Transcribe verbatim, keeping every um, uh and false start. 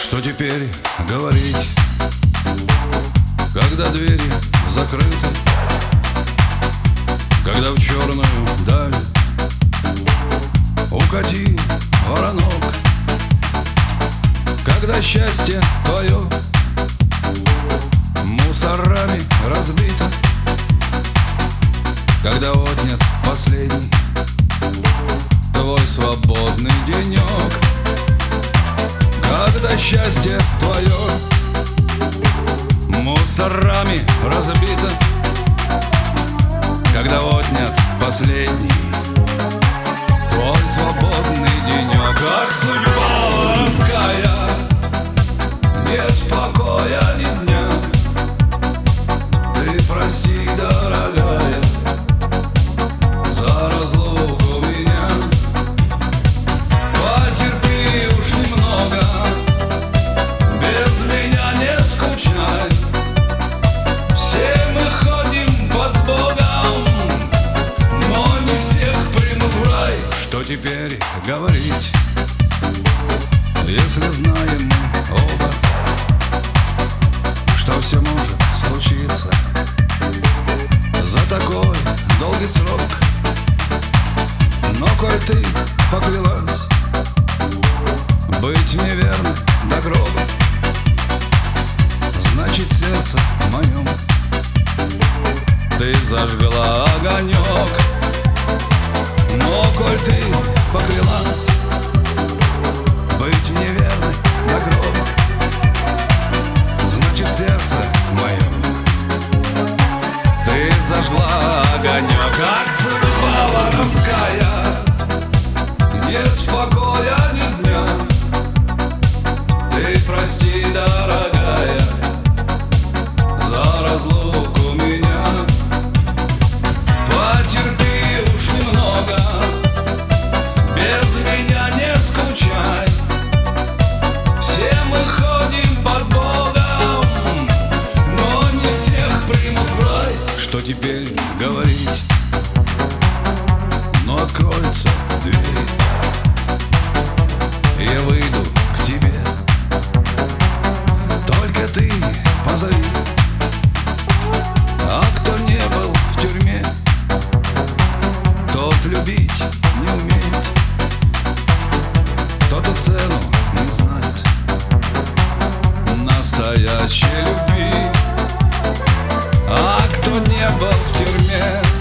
Что теперь говорить, когда двери закрыты, когда в черную даль укатил воронок, когда счастье твое мусорами разбито, когда отнят последний твой свободный денек, когда счастье твое мусорами разбито, когда отнят последний твой свободный денек. Как судьба воровская, нет покоя ни дня. Ты прости, дорогая, за разлуку меня. Потерпи уж немного, без меня не скучай. Все мы ходим под Богом, но не всех примут в рай. Что теперь говорить, если знаем мы оба, что все может случиться за такой долгий срок? Но коль ты поклялась быть мне верной до гроба, значит, сердце моем ты зажгла огонек. Но коль ты поклялась быть мне верной до гроба, значит, сердце моем ты зажгла огонек. Как судьба воровская, нет покоя ни дня. Ты прости, дорогая, за разлуку меня. Потерпи уж немного, без меня не скучай. Все мы ходим под Богом, но не всех примут в рай. Что теперь говорить? Но откроются двери, и я выйду к тебе. Только ты позови. А кто не был в тюрьме, тот любить не умеет, тот и цену не знает настоящей любви. А кто не был в тюрьме,